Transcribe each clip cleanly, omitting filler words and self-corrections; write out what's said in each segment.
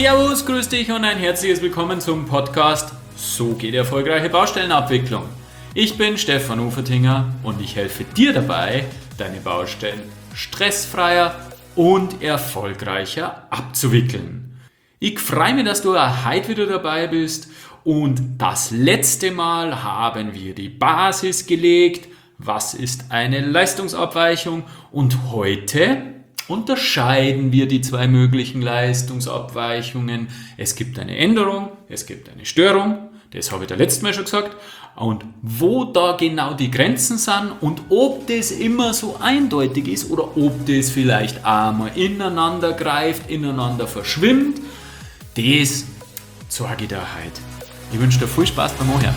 Servus, grüß dich und ein herzliches Willkommen zum Podcast So geht erfolgreiche Baustellenabwicklung. Ich bin Stefan Ufertinger und ich helfe dir dabei, deine Baustellen stressfreier und erfolgreicher abzuwickeln. Ich freue mich, dass du heute wieder dabei bist und das letzte Mal haben wir die Basis gelegt. Was ist eine Leistungsabweichung? Und heute unterscheiden wir die zwei möglichen Leistungsabweichungen. Es gibt eine Änderung, es gibt eine Störung, das habe ich das letzte Mal schon gesagt. Und wo da genau die Grenzen sind und ob das immer so eindeutig ist oder ob das vielleicht einmal ineinander greift, ineinander verschwimmt, das zeige ich dir heute. Ich wünsche dir viel Spaß beim Anhören.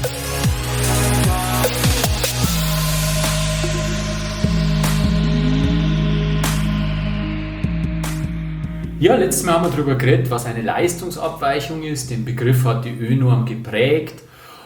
Ja, letztes Mal haben wir darüber geredet, was eine Leistungsabweichung ist. Den Begriff hat die ÖNorm geprägt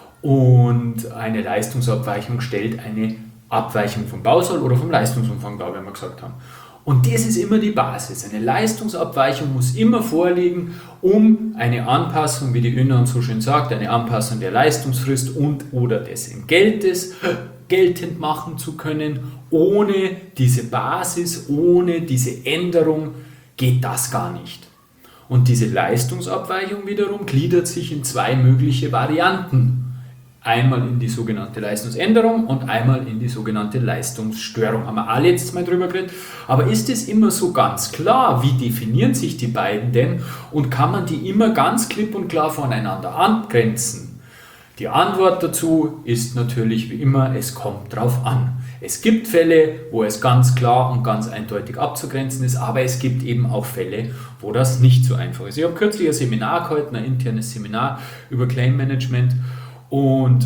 und eine Leistungsabweichung stellt eine Abweichung vom Bausoll oder vom Leistungsumfang dar, wie wir gesagt haben. Und das ist immer die Basis. Eine Leistungsabweichung muss immer vorliegen, um eine Anpassung, wie die ÖNorm so schön sagt, eine Anpassung der Leistungsfrist und oder des Entgeltes geltend machen zu können. Ohne diese Basis, ohne diese Änderung geht das gar nicht. Und diese Leistungsabweichung wiederum gliedert sich in zwei mögliche Varianten. Einmal in die sogenannte Leistungsänderung und einmal in die sogenannte Leistungsstörung. Haben wir alle jetzt mal drüber geredet. Aber ist es immer so ganz klar? Wie definieren sich die beiden denn? Und kann man die immer ganz klipp und klar voneinander abgrenzen? Die Antwort dazu ist natürlich wie immer, es kommt drauf an. Es gibt Fälle, wo es ganz klar und ganz eindeutig abzugrenzen ist, aber es gibt eben auch Fälle, wo das nicht so einfach ist. Ich habe kürzlich ein Seminar gehalten, ein internes Seminar über Claim Management, und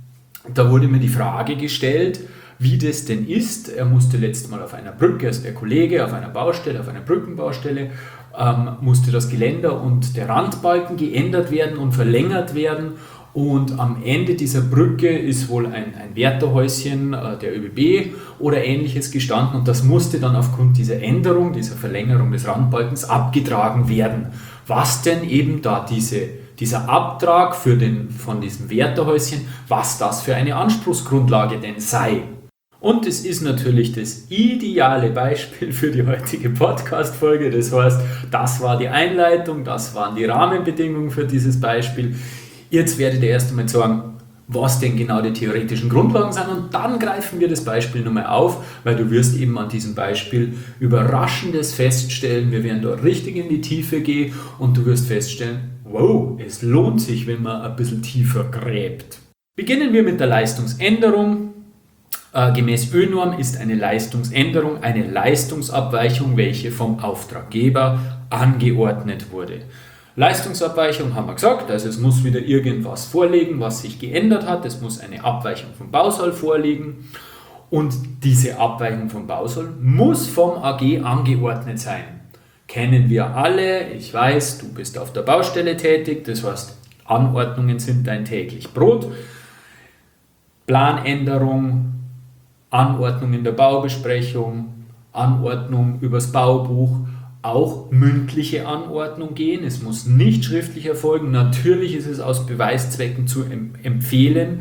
da wurde mir die Frage gestellt, wie das denn ist. Er musste letztes Mal auf einer Brücke, also der Kollege auf einer Baustelle, auf einer Brückenbaustelle, musste das Geländer und der Randbalken geändert werden und verlängert werden. Und am Ende dieser Brücke ist wohl ein Wärterhäuschen der ÖBB oder ähnliches gestanden und das musste dann aufgrund dieser Änderung, dieser Verlängerung des Randbalkens abgetragen werden. Was denn eben da dieser Abtrag von diesem Wärterhäuschen, was das für eine Anspruchsgrundlage denn sei. Und es ist natürlich das ideale Beispiel für die heutige Podcast-Folge. Das heißt, das war die Einleitung, das waren die Rahmenbedingungen für dieses Beispiel. Jetzt werdet ihr erst einmal sagen, was denn genau die theoretischen Grundlagen sind, und dann greifen wir das Beispiel nochmal auf, weil du wirst eben an diesem Beispiel Überraschendes feststellen. Wir werden da richtig in die Tiefe gehen und du wirst feststellen, wow, es lohnt sich, wenn man ein bisschen tiefer gräbt. Beginnen wir mit der Leistungsänderung. Gemäß ÖNorm ist eine Leistungsänderung eine Leistungsabweichung, welche vom Auftraggeber angeordnet wurde. Leistungsabweichung haben wir gesagt, also es muss wieder irgendwas vorliegen, was sich geändert hat, es muss eine Abweichung vom Bausoll vorliegen und diese Abweichung vom Bausoll muss vom AG angeordnet sein. Kennen wir alle, ich weiß, du bist auf der Baustelle tätig, das heißt, Anordnungen sind dein täglich Brot. Planänderung, Anordnung in der Baubesprechung, Anordnung übers Baubuch, auch mündliche Anordnung gehen. Es muss nicht schriftlich erfolgen. Natürlich ist es aus Beweiszwecken zu empfehlen,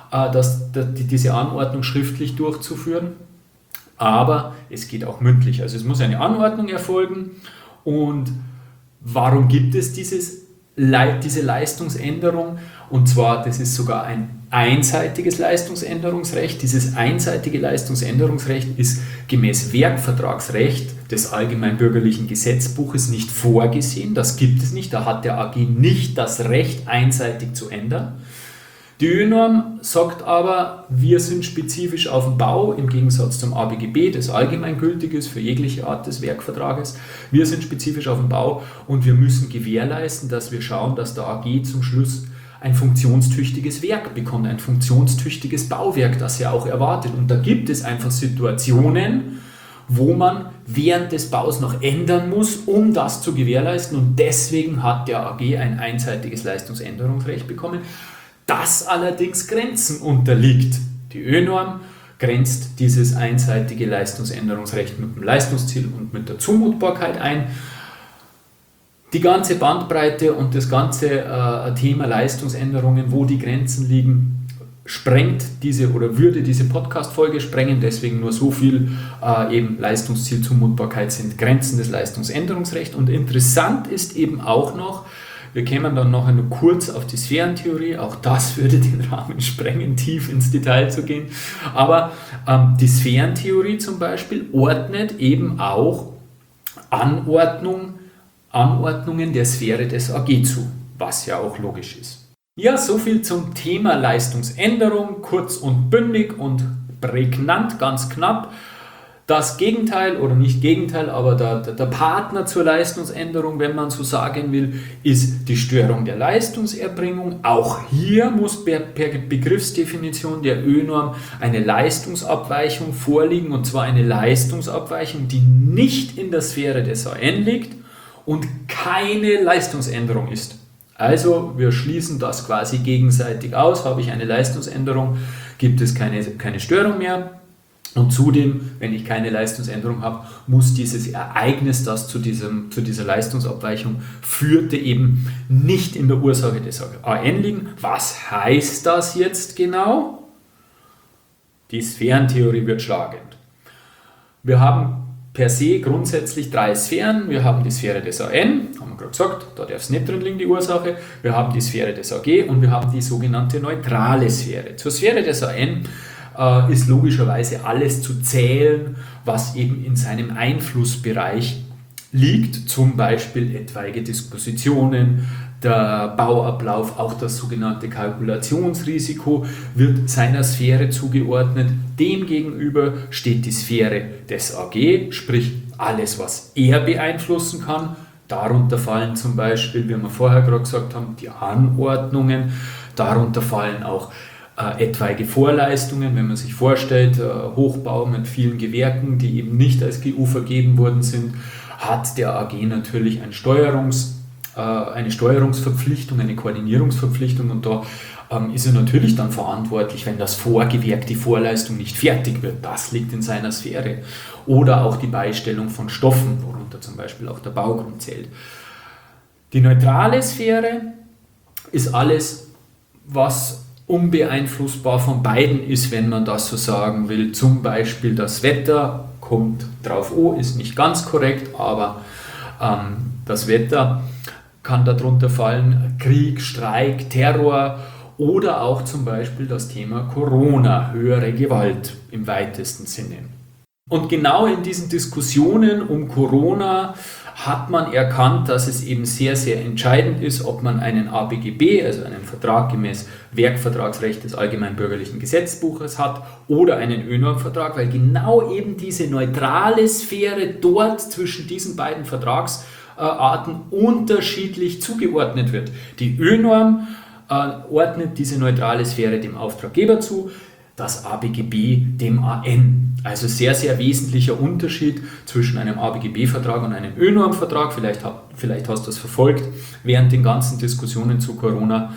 diese Anordnung schriftlich durchzuführen. Aber es geht auch mündlich. Also es muss eine Anordnung erfolgen. Und warum gibt es diese Leistungsänderung? Und zwar, das ist sogar ein einseitiges Leistungsänderungsrecht. Dieses einseitige Leistungsänderungsrecht ist gemäß Werkvertragsrecht des Allgemeinbürgerlichen Gesetzbuches nicht vorgesehen. Das gibt es nicht. Da hat der AG nicht das Recht, einseitig zu ändern. Die ÖNorm sagt aber, wir sind spezifisch auf den Bau, im Gegensatz zum ABGB, das allgemeingültig ist für jegliche Art des Werkvertrages. Wir sind spezifisch auf den Bau und wir müssen gewährleisten, dass wir schauen, dass der AG zum Schluss ein funktionstüchtiges Werk bekommt, ein funktionstüchtiges Bauwerk, das er auch erwartet. Und da gibt es einfach Situationen, wo man während des Baus noch ändern muss, um das zu gewährleisten. Und deswegen hat der AG ein einseitiges Leistungsänderungsrecht bekommen, das allerdings Grenzen unterliegt. Die ÖNorm grenzt dieses einseitige Leistungsänderungsrecht mit dem Leistungsziel und mit der Zumutbarkeit ein. Die ganze Bandbreite und das ganze Thema Leistungsänderungen, wo die Grenzen liegen, würde diese Podcast-Folge sprengen. Deswegen nur so viel, eben Leistungsziel, Zumutbarkeit sind Grenzen des Leistungsänderungsrechts. Und interessant ist eben auch noch, wir kämen dann noch einmal kurz auf die Sphärentheorie, auch das würde den Rahmen sprengen, tief ins Detail zu gehen. Aber die Sphärentheorie zum Beispiel ordnet eben auch Anordnungen der Sphäre des AG zu, was ja auch logisch ist. Ja, soviel zum Thema Leistungsänderung, kurz und bündig und prägnant, ganz knapp. Das Gegenteil, oder nicht Gegenteil, aber der Partner zur Leistungsänderung, wenn man so sagen will, ist die Störung der Leistungserbringung. Auch hier muss per Begriffsdefinition der ÖNorm eine Leistungsabweichung vorliegen, und zwar eine Leistungsabweichung, die nicht in der Sphäre des AN liegt und keine Leistungsänderung ist. Also wir schließen das quasi gegenseitig aus. Habe ich eine Leistungsänderung, gibt es keine Störung mehr. Und zudem, wenn ich keine Leistungsänderung habe, muss dieses Ereignis, das zu dieser Leistungsabweichung führte, eben nicht in der Ursache des AN liegen. Was heißt das jetzt genau? Die Sphärentheorie wird schlagend. Wir haben per se grundsätzlich 3 Sphären. Wir haben die Sphäre des AN, haben wir gerade gesagt, da darf es nicht drin liegen, die Ursache. Wir haben die Sphäre des AG und wir haben die sogenannte neutrale Sphäre. Zur Sphäre des AN ist logischerweise alles zu zählen, was eben in seinem Einflussbereich liegt, zum Beispiel etwaige Dispositionen, der Bauablauf, auch das sogenannte Kalkulationsrisiko wird seiner Sphäre zugeordnet. Demgegenüber steht die Sphäre des AG, sprich alles, was er beeinflussen kann. Darunter fallen zum Beispiel, wie wir vorher gerade gesagt haben, die Anordnungen, darunter fallen auch etwaige Vorleistungen, wenn man sich vorstellt, Hochbau mit vielen Gewerken, die eben nicht als GU vergeben worden sind, hat der AG natürlich eine Steuerungsverpflichtung, eine Koordinierungsverpflichtung, und da ist er natürlich dann verantwortlich, wenn das Vorgewerk, die Vorleistung nicht fertig wird. Das liegt in seiner Sphäre. Oder auch die Beistellung von Stoffen, worunter zum Beispiel auch der Baugrund zählt. Die neutrale Sphäre ist alles, was unbeeinflussbar von beiden ist, wenn man das so sagen will. Zum Beispiel das Wetter, kommt drauf an, ist nicht ganz korrekt, aber das Wetter kann darunter fallen, Krieg, Streik, Terror oder auch zum Beispiel das Thema Corona, höhere Gewalt im weitesten Sinne. Und genau in diesen Diskussionen um Corona hat man erkannt, dass es eben sehr, sehr entscheidend ist, ob man einen ABGB, also einen Vertrag gemäß Werkvertragsrecht des Allgemeinbürgerlichen Gesetzbuches hat, oder einen ÖNorm-Vertrag, weil genau eben diese neutrale Sphäre dort zwischen diesen beiden Vertragsarten unterschiedlich zugeordnet wird. Die ÖNorm ordnet diese neutrale Sphäre dem Auftraggeber zu, das ABGB dem AN. Also sehr, sehr wesentlicher Unterschied zwischen einem ABGB-Vertrag und einem ÖNorm-Vertrag. Vielleicht hast du das verfolgt während den ganzen Diskussionen zu Corona.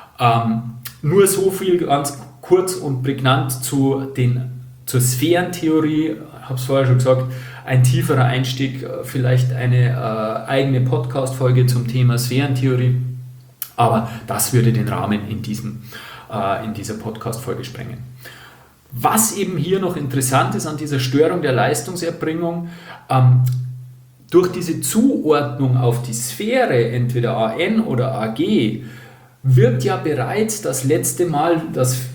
Nur so viel ganz kurz und prägnant zur Sphärentheorie. Ich habe es vorher schon gesagt, ein tieferer Einstieg, vielleicht eine eigene Podcast-Folge zum Thema Sphärentheorie. Aber das würde den Rahmen in dieser Podcast-Folge sprengen. Was eben hier noch interessant ist an dieser Störung der Leistungserbringung, durch diese Zuordnung auf die Sphäre, entweder AN oder AG, wird ja bereits das letzte Mal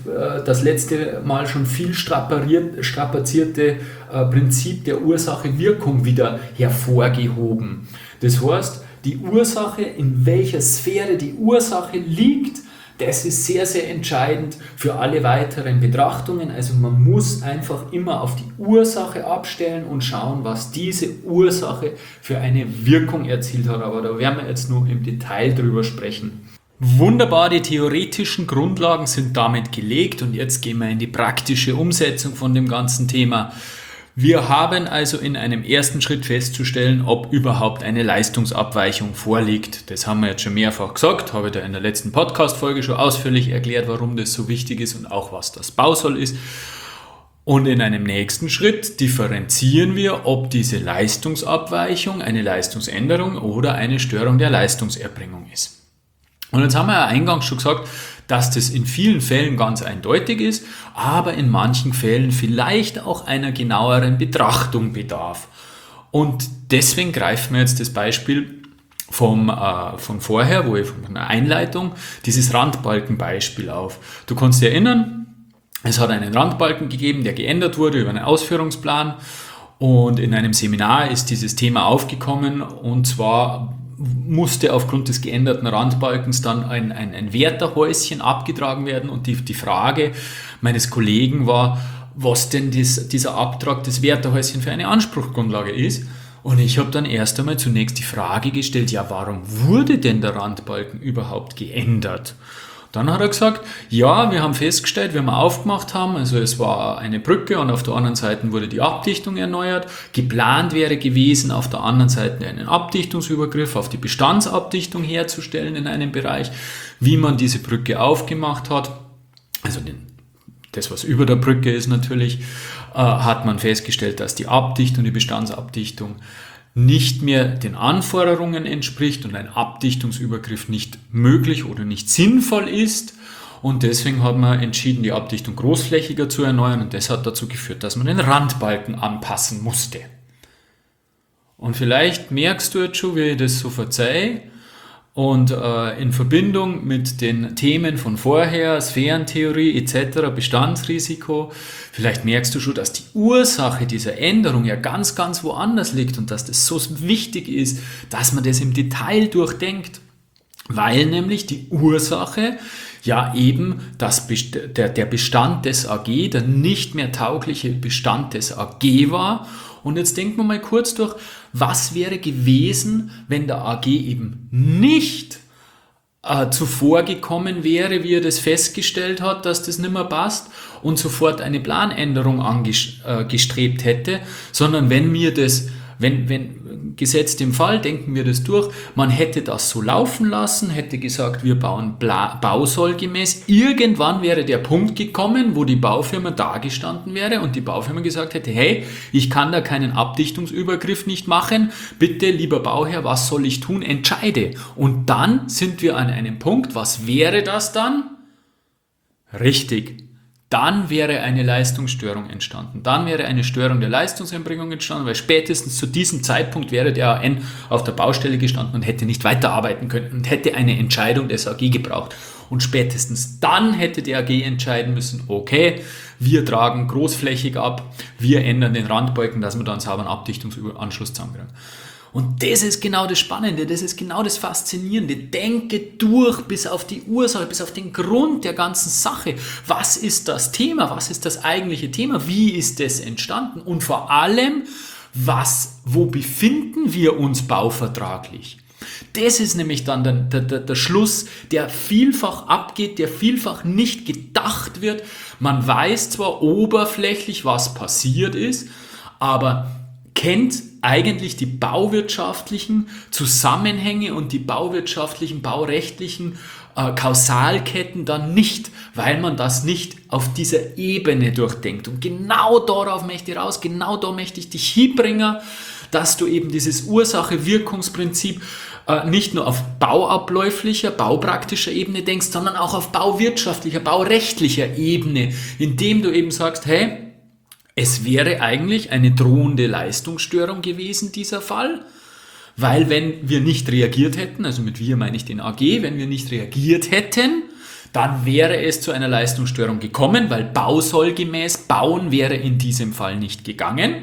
schon viel strapazierte Prinzip der Ursache-Wirkung wieder hervorgehoben. Das heißt, die Ursache, in welcher Sphäre die Ursache liegt, das ist sehr, sehr entscheidend für alle weiteren Betrachtungen. Also man muss einfach immer auf die Ursache abstellen und schauen, was diese Ursache für eine Wirkung erzielt hat. Aber da werden wir jetzt nur im Detail drüber sprechen. Wunderbar, die theoretischen Grundlagen sind damit gelegt und jetzt gehen wir in die praktische Umsetzung von dem ganzen Thema. Wir haben also in einem ersten Schritt festzustellen, ob überhaupt eine Leistungsabweichung vorliegt. Das haben wir jetzt schon mehrfach gesagt, habe ich da in der letzten Podcast-Folge schon ausführlich erklärt, warum das so wichtig ist und auch was das Bausoll ist. Und in einem nächsten Schritt differenzieren wir, ob diese Leistungsabweichung eine Leistungsänderung oder eine Störung der Leistungserbringung ist. Und jetzt haben wir ja eingangs schon gesagt, dass das in vielen Fällen ganz eindeutig ist, aber in manchen Fällen vielleicht auch einer genaueren Betrachtung bedarf. Und deswegen greifen wir jetzt das Beispiel von vorher, von der Einleitung, dieses Randbalkenbeispiel auf. Du kannst dich erinnern, es hat einen Randbalken gegeben, der geändert wurde über einen Ausführungsplan, und in einem Seminar ist dieses Thema aufgekommen, und zwar musste aufgrund des geänderten Randbalkens dann ein Wärterhäuschen abgetragen werden, und die Frage meines Kollegen war, was denn dieser Abtrag des Wärterhäuschen für eine Anspruchsgrundlage ist. Und ich habe dann erst einmal zunächst die Frage gestellt, ja, warum wurde denn der Randbalken überhaupt geändert? Dann hat er gesagt, ja, wir haben festgestellt, wie wir aufgemacht haben, also es war eine Brücke und auf der anderen Seite wurde die Abdichtung erneuert. Geplant wäre gewesen, auf der anderen Seite einen Abdichtungsübergriff auf die Bestandsabdichtung herzustellen in einem Bereich. Wie man diese Brücke aufgemacht hat, also das, was über der Brücke ist natürlich, hat man festgestellt, dass die Abdichtung, die Bestandsabdichtung nicht mehr den Anforderungen entspricht und ein Abdichtungsübergriff nicht möglich oder nicht sinnvoll ist. Und deswegen hat man entschieden, die Abdichtung großflächiger zu erneuern, und das hat dazu geführt, dass man den Randbalken anpassen musste. Und vielleicht merkst du jetzt schon, wie ich das so verzeihe. Und in Verbindung mit den Themen von vorher, Sphärentheorie etc., Bestandsrisiko, vielleicht merkst du schon, dass die Ursache dieser Änderung ja ganz, ganz woanders liegt und dass das so wichtig ist, dass man das im Detail durchdenkt. Weil nämlich die Ursache ja eben der Bestand des AG, der nicht mehr taugliche Bestand des AG war. Und jetzt denken wir mal kurz durch, was wäre gewesen, wenn der AG eben nicht zuvor gekommen wäre, wie er das festgestellt hat, dass das nicht mehr passt und sofort eine Planänderung angestrebt hätte, sondern wenn gesetzt im Fall, denken wir das durch, man hätte das so laufen lassen, hätte gesagt, wir bauen bausollgemäß. Irgendwann wäre der Punkt gekommen, wo die Baufirma dagestanden wäre und die Baufirma gesagt hätte, hey, ich kann da keinen Abdichtungsübergriff nicht machen, bitte, lieber Bauherr, was soll ich tun? Entscheide. Und dann sind wir an einem Punkt, was wäre das dann? Richtig. Dann wäre eine Leistungsstörung entstanden. Dann wäre eine Störung der Leistungserbringung entstanden, weil spätestens zu diesem Zeitpunkt wäre der AN auf der Baustelle gestanden und hätte nicht weiterarbeiten können und hätte eine Entscheidung des AG gebraucht. Und spätestens dann hätte der AG entscheiden müssen, okay, wir tragen großflächig ab, wir ändern den Randbalken, dass wir da einen sauberen Abdichtungsanschluss zusammenkriegen. Und das ist genau das Spannende, das ist genau das Faszinierende. Denke durch bis auf die Ursache, bis auf den Grund der ganzen Sache. Was ist das Thema? Was ist das eigentliche Thema? Wie ist das entstanden? Und vor allem, wo befinden wir uns bauvertraglich? Das ist nämlich dann der Schluss, der vielfach abgeht, der vielfach nicht gedacht wird. Man weiß zwar oberflächlich, was passiert ist, aber kennt eigentlich die bauwirtschaftlichen Zusammenhänge und die bauwirtschaftlichen, baurechtlichen Kausalketten dann nicht, weil man das nicht auf dieser Ebene durchdenkt. Und genau darauf möchte ich raus, genau da möchte ich dich hinbringen, dass du eben dieses Ursache-Wirkungsprinzip nicht nur auf bauabläuflicher, baupraktischer Ebene denkst, sondern auch auf bauwirtschaftlicher, baurechtlicher Ebene, indem du eben sagst, hey, es wäre eigentlich eine drohende Leistungsstörung gewesen, dieser Fall, weil wenn wir nicht reagiert hätten, also mit wir meine ich den AG, wenn wir nicht reagiert hätten, dann wäre es zu einer Leistungsstörung gekommen, weil bausollgemäß bauen wäre in diesem Fall nicht gegangen.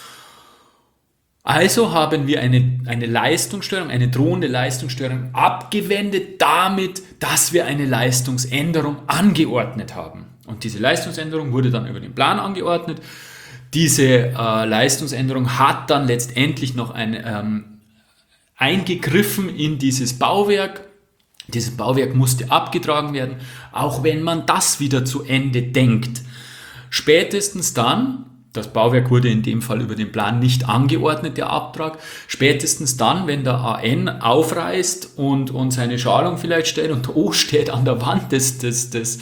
Also haben wir eine Leistungsstörung, eine drohende Leistungsstörung abgewendet damit, dass wir eine Leistungsänderung angeordnet haben. Und diese Leistungsänderung wurde dann über den Plan angeordnet. Diese Leistungsänderung hat dann letztendlich noch eingegriffen in dieses Bauwerk. Dieses Bauwerk musste abgetragen werden, auch wenn man das wieder zu Ende denkt. Spätestens dann, Das Bauwerk wurde in dem Fall über den Plan nicht angeordnet, der Abtrag. Spätestens dann, wenn der AN aufreißt und seine Schalung vielleicht stellt und O steht an der Wand des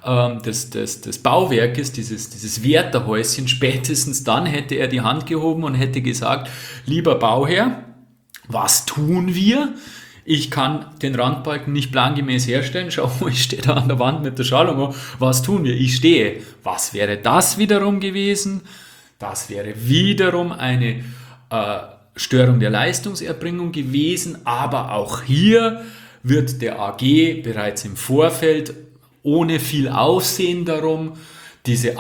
Bauwerkes, dieses Wärterhäuschen, spätestens dann hätte er die Hand gehoben und hätte gesagt, lieber Bauherr, was tun wir? Ich kann den Randbalken nicht plangemäß herstellen. Schau, ich stehe da an der Wand mit der Schalung. Was tun wir? Ich stehe. Was wäre das wiederum gewesen? Das wäre wiederum eine Störung der Leistungserbringung gewesen. Aber auch hier wird der AG bereits im Vorfeld ohne viel Aufsehen darum diesen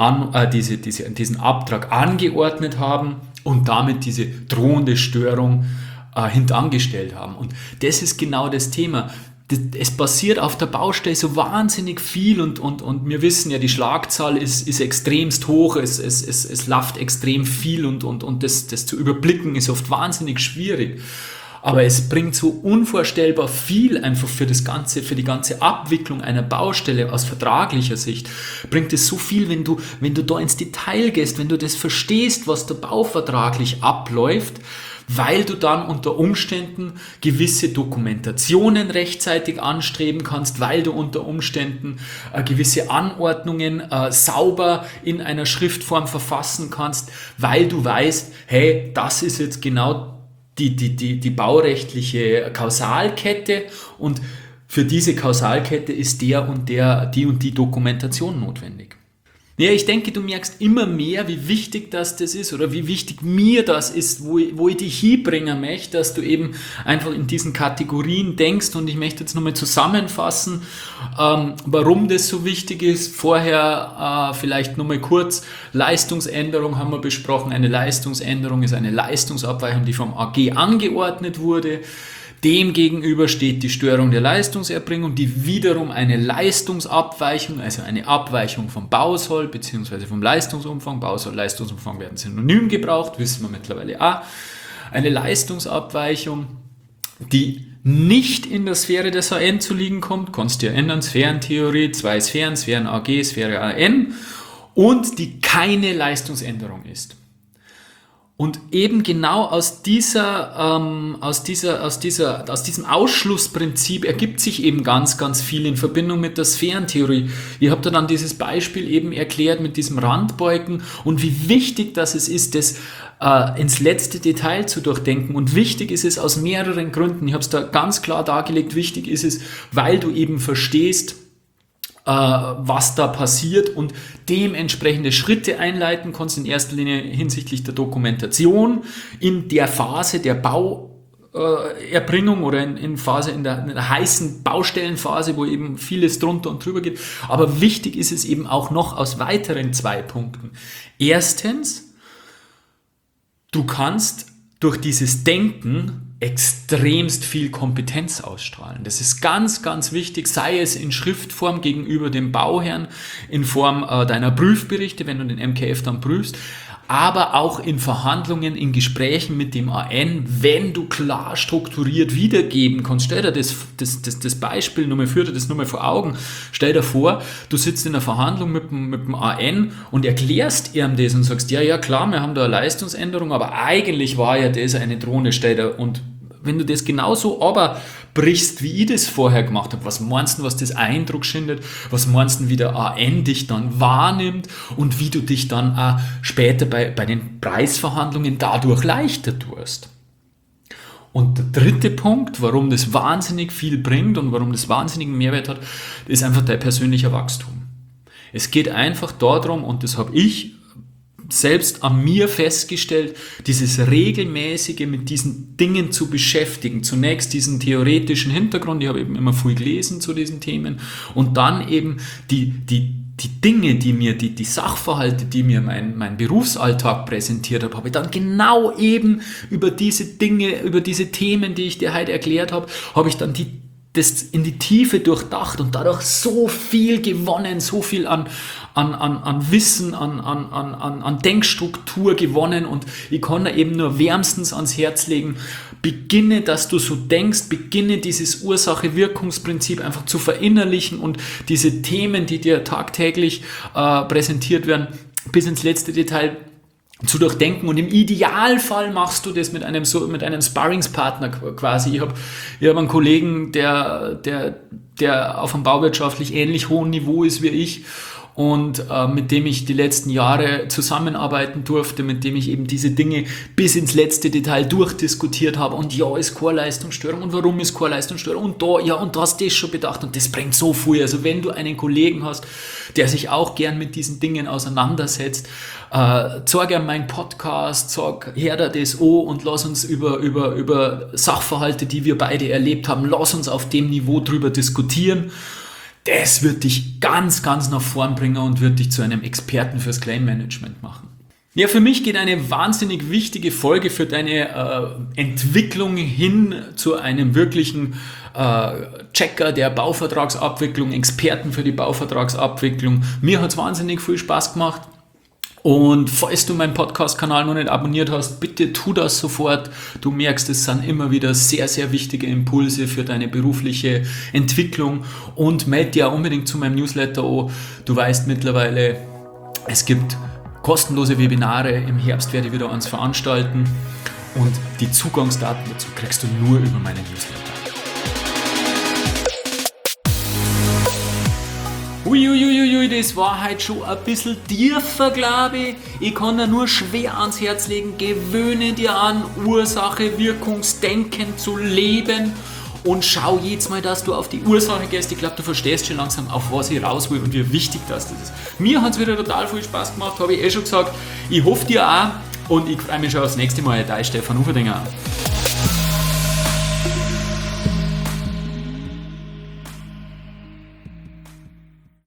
Abtrag angeordnet haben und damit diese drohende Störung hintangestellt haben. Und das ist genau das Thema. Es passiert auf der Baustelle so wahnsinnig viel und wir wissen ja, die Schlagzahl ist extremst hoch, es läuft extrem viel und das zu überblicken ist oft wahnsinnig schwierig. Aber es bringt so unvorstellbar viel einfach für die ganze Abwicklung einer Baustelle aus vertraglicher Sicht. Bringt es so viel, wenn du da ins Detail gehst, wenn du das verstehst, was da bauvertraglich abläuft, weil du dann unter Umständen gewisse Dokumentationen rechtzeitig anstreben kannst, weil du unter Umständen gewisse Anordnungen sauber in einer Schriftform verfassen kannst, weil du weißt, hey, das ist jetzt genau die baurechtliche Kausalkette und für diese Kausalkette ist die und die Dokumentation notwendig. Ja, ich denke, du merkst immer mehr, wie wichtig das ist oder wie wichtig mir das ist, wo ich dich hinbringen möchte, dass du eben einfach in diesen Kategorien denkst und ich möchte jetzt nochmal zusammenfassen, warum das so wichtig ist. Vorher vielleicht nochmal kurz, Leistungsänderung haben wir besprochen. Eine Leistungsänderung ist eine Leistungsabweichung, die vom AG angeordnet wurde. Demgegenüber steht die Störung der Leistungserbringung, die wiederum eine Leistungsabweichung, also eine Abweichung vom Bausoll bzw. vom Leistungsumfang, Bausoll, Leistungsumfang werden synonym gebraucht, wissen wir mittlerweile auch. Eine Leistungsabweichung, die nicht in der Sphäre des AN zu liegen kommt, kannst du ja ändern, Sphärentheorie, 2 Sphären, Sphären AG, Sphäre AN und die keine Leistungsänderung ist. Und eben genau aus diesem Ausschlussprinzip ergibt sich eben ganz, ganz viel in Verbindung mit der Sphärentheorie. Ihr habt da dann dieses Beispiel eben erklärt mit diesem Randbalken und wie wichtig das ist, das ins letzte Detail zu durchdenken. Und wichtig ist es aus mehreren Gründen. Ich habe es da ganz klar dargelegt. Wichtig ist es, weil du eben verstehst, was da passiert und dementsprechende Schritte einleiten kannst, in erster Linie hinsichtlich der Dokumentation in der Phase der Bauerbringung oder in der heißen Baustellenphase, wo eben vieles drunter und drüber geht. Aber wichtig ist es eben auch noch aus weiteren 2 Punkten. Erstens, du kannst durch dieses Denken extremst viel Kompetenz ausstrahlen. Das ist ganz, ganz wichtig, sei es in Schriftform gegenüber dem Bauherrn, in Form deiner Prüfberichte, wenn du den MKF dann prüfst, aber auch in Verhandlungen, in Gesprächen mit dem AN, wenn du klar strukturiert wiedergeben kannst. Stell dir das Beispiel nochmal, führ dir das nochmal vor Augen. Stell dir vor, du sitzt in einer Verhandlung mit dem AN und erklärst ihm das und sagst, ja klar, wir haben da eine Leistungsänderung, aber eigentlich war ja das eine Drohne, stell dir, und wenn du das genauso brichst, wie ich das vorher gemacht habe, was meinst du, was das Eindruck schindet, was meinst du, wie der AN dich dann wahrnimmt und wie du dich dann auch später bei den Preisverhandlungen dadurch leichter tust. Und der 3. Punkt, warum das wahnsinnig viel bringt und warum das wahnsinnigen Mehrwert hat, ist einfach dein persönlicher Wachstum. Es geht einfach darum, und das habe ich selbst an mir festgestellt, dieses regelmäßige mit diesen Dingen zu beschäftigen. Zunächst diesen theoretischen Hintergrund, ich habe eben immer viel gelesen zu diesen Themen und dann eben die Dinge, die Sachverhalte, die mir mein Berufsalltag präsentiert habe ich dann genau eben über diese Dinge, über diese Themen, die ich dir heute erklärt habe ich dann das in die Tiefe durchdacht und dadurch so viel gewonnen, so viel an Wissen, an Denkstruktur gewonnen und ich kann da eben nur wärmstens ans Herz legen, beginne, dass du so denkst, beginne dieses Ursache-Wirkungsprinzip einfach zu verinnerlichen und diese Themen, die dir tagtäglich präsentiert werden, bis ins letzte Detail zu durchdenken, und im Idealfall machst du das mit einem Sparringspartner quasi. Ich hab einen Kollegen, der auf einem bauwirtschaftlich ähnlich hohen Niveau ist wie ich, und mit dem ich die letzten Jahre zusammenarbeiten durfte, mit dem ich eben diese Dinge bis ins letzte Detail durchdiskutiert habe. Und ja, ist Chorleistungsstörung, und warum ist Chorleistungsstörung, und da, ja, und du hast das schon bedacht, und das bringt so viel. Also wenn du einen Kollegen hast, der sich auch gern mit diesen Dingen auseinandersetzt, zeig ihm meinen Podcast, sag, hör dir das an und lass uns über Sachverhalte, die wir beide erlebt haben, lass uns auf dem Niveau drüber diskutieren. Das wird dich ganz, ganz nach vorn bringen und wird dich zu einem Experten fürs Claim-Management machen. Ja, für mich geht eine wahnsinnig wichtige Folge für deine Entwicklung hin zu einem wirklichen Checker der Bauvertragsabwicklung, Experten für die Bauvertragsabwicklung. Mir hat es wahnsinnig viel Spaß gemacht. Und falls du meinen Podcast-Kanal noch nicht abonniert hast, bitte tu das sofort. Du merkst, es sind immer wieder sehr, sehr wichtige Impulse für deine berufliche Entwicklung, und melde dir auch unbedingt zu meinem Newsletter an. Du weißt mittlerweile, es gibt kostenlose Webinare. Im Herbst werde ich wieder eins veranstalten, und die Zugangsdaten dazu kriegst du nur über meinen Newsletter. Uiuiuiui, das war halt schon ein bisschen tiefer, glaube ich. Ich kann dir nur schwer ans Herz legen, gewöhne dir an, Ursache-Wirkungsdenken zu leben, und schau jetzt mal, dass du auf die Ursache gehst. Ich glaube, du verstehst schon langsam, auf was ich raus will und wie wichtig das ist. Mir hat es wieder total viel Spaß gemacht, habe ich schon gesagt. Ich hoffe dir auch, und ich freue mich schon aufs nächste Mal. Dein Stefan Uferdinger.